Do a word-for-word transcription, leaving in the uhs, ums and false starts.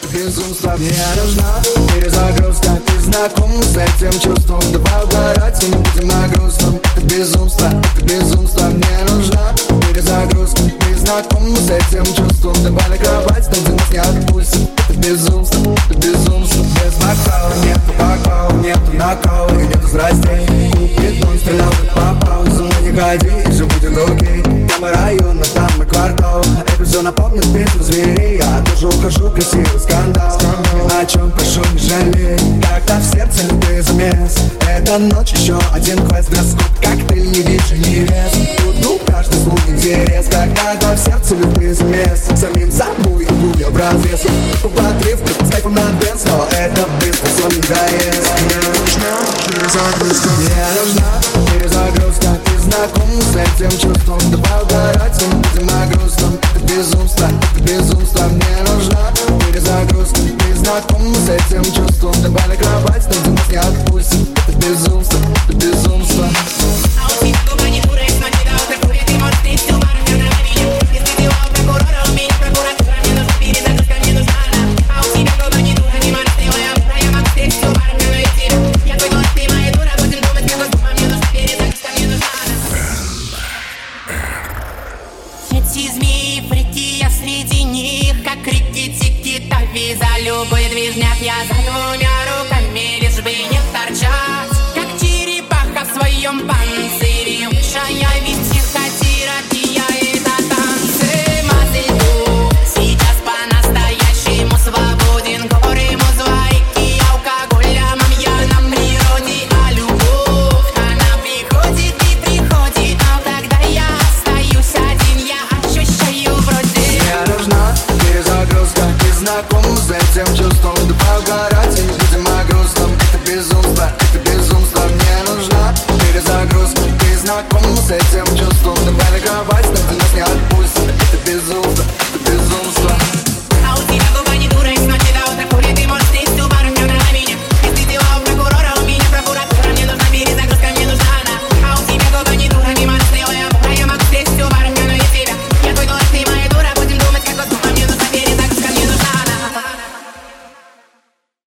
безумство. Мне нужна перезагрузка. Ты знаком с этим чувством. Давай угорать, и не будем на грустном. Это безумство, это безумство. Мне нужна перезагрузка. Ты знаком с этим чувством. Давай на кровать, там где нас не отпустят. Это безумство, это безумство. Без бокала, нету бокала, нету накала и нету страстей. Купит, он стрелял, как попал. За мной не ходи, и же будет окей. Там и район, а там и квартал. Это все напомнит песню зверей. Я тоже ухожу, красивый скандал. О чем прошу, не жалей. Когда в сердце любые замес. Эта ночь еще один квест. Дресс-код, коктейль, не вижу, не вес. Тут каждый звук интерес. Когда в сердце любые замес. Самим собой гулял в разрез. Поплатрив, с кайфом на дэнс. Но это быстро, сон не доест. Мне нужна перезагрузка. Мне нужна перезагрузка. Ты знаком с этим чувством. Давай угорать, и не будем на грустном. Это безумство, это безумство. Мне нужна перезагрузка. Ты знаком с этим чувством. Давай на кровать, там где нас не отпустят. Это безумство, это безумство. Эти змеи, фрики, я среди них, как реки тики-таки. За любой движняк я за двумя руками, лишь бы не торчать, как черепаха в своем панцире. Высшая ведь психотерапия — это танцы. Мазельку сейчас по-настоящему свободен. Горы, музварики, алкоголем, я на природе. А любовь, она приходит и приходит. Но когда я остаюсь один, я ощущаю вроде. Мне нужна перезагрузка. Ты знаком с этим чувством. Давай угорать, и не будем о грустном. Это безумство.